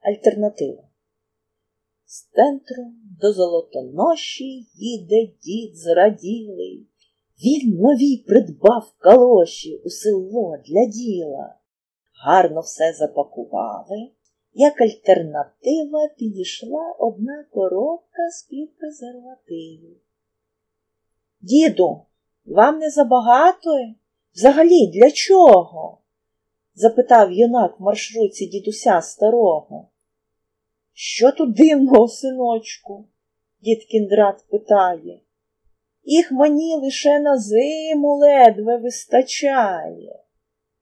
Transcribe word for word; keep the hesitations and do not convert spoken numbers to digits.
Альтернатива. З центру до Золотоноші їде дід зраділий. Він нові придбав калоші у село для діла. Гарно все запакували. Як альтернатива підійшла одна коробка з-під презервативів. «Діду, вам не забагато? Взагалі, для чого?» – запитав юнак в маршрутці дідуся старого. «Що тут дивного, синочку?» – дід Кіндрат питає. «Їх мені лише на зиму ледве вистачає».